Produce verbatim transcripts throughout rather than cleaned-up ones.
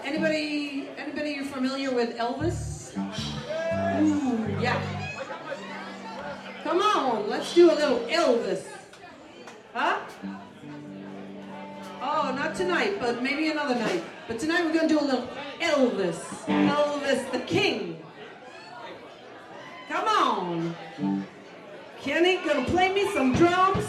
Anybody, anybody you're familiar with Elvis? Ooh, yeah. Come on, let's do a little Elvis. Huh? Oh, not tonight, but maybe another night. But tonight we're going to do a little Elvis. Elvis the King. Come on. Kenny, gonna play me some drums?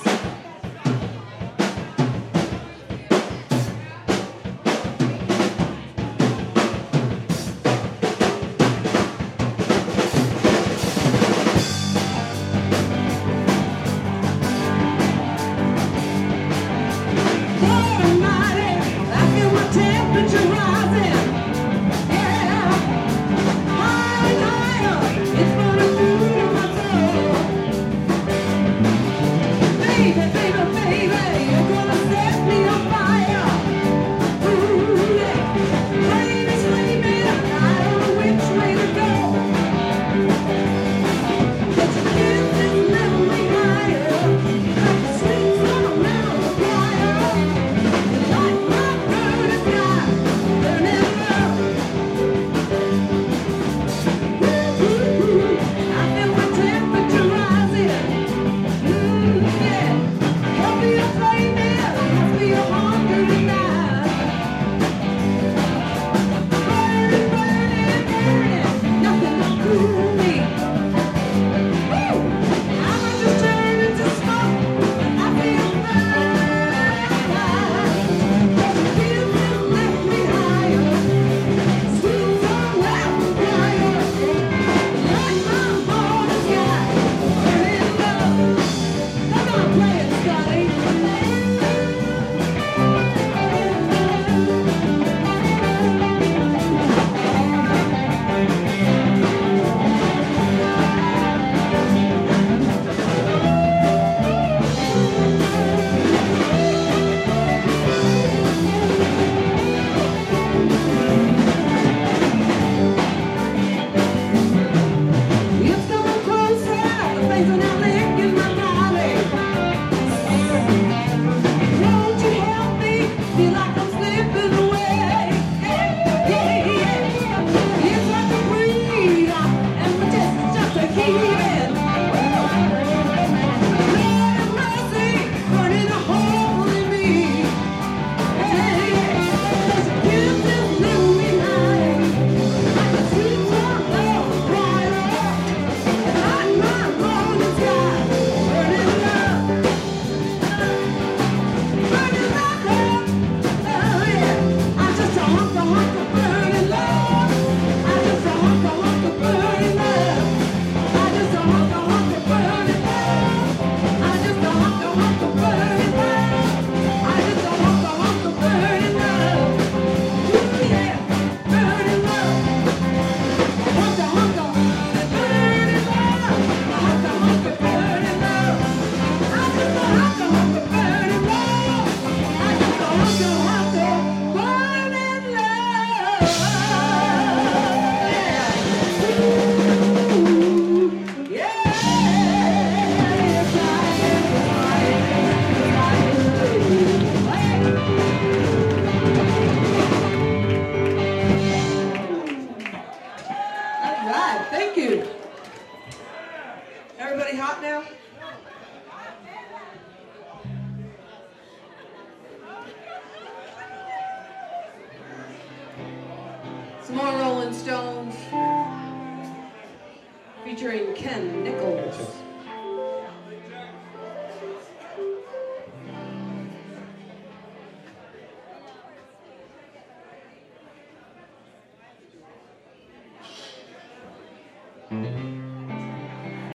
Some more Rolling Stones featuring Ken Nichols.